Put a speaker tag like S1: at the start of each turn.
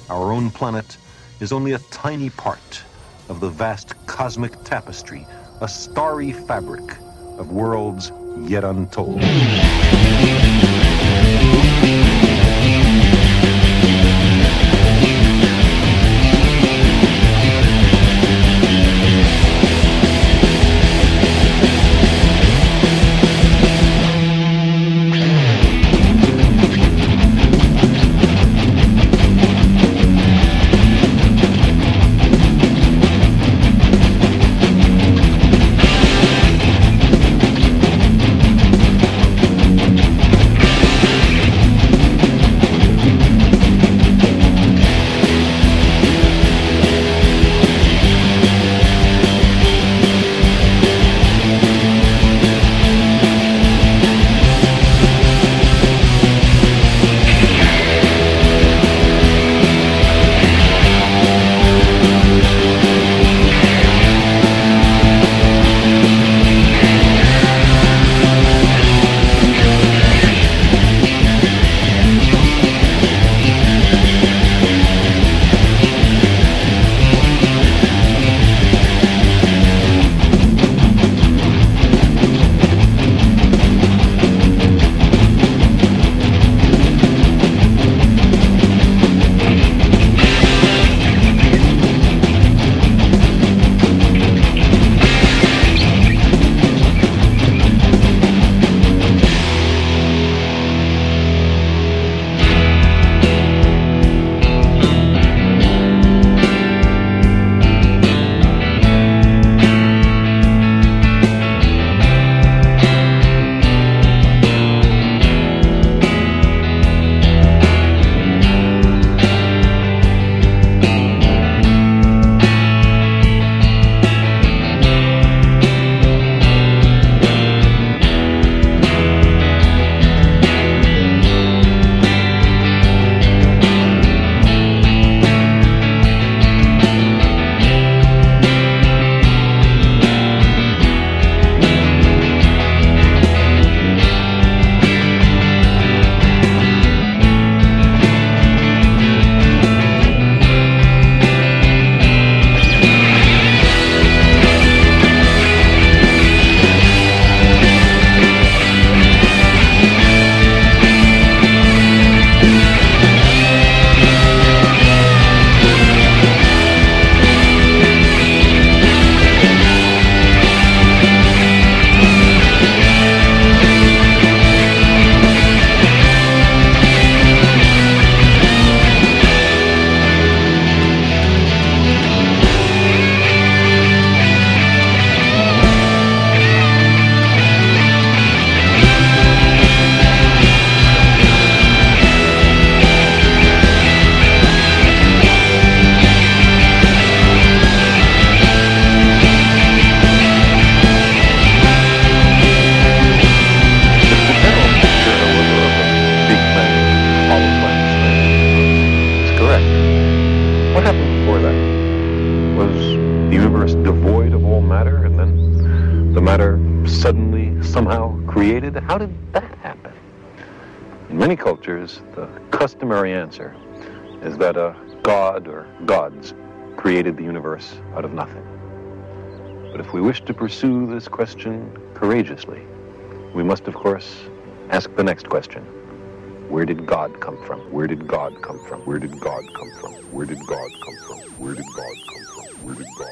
S1: our own planet is only a tiny part of the vast cosmic tapestry, a starry fabric of worlds yet untold. Suddenly, somehow created? How did that happen? In many cultures, the customary answer is that a god or gods created the universe out of nothing. But if we wish to pursue this question courageously, we must, of course, ask the next question. Where did God come from? Where did God come from? Where did God come from? Where did God come from? Where did God come from? Where did God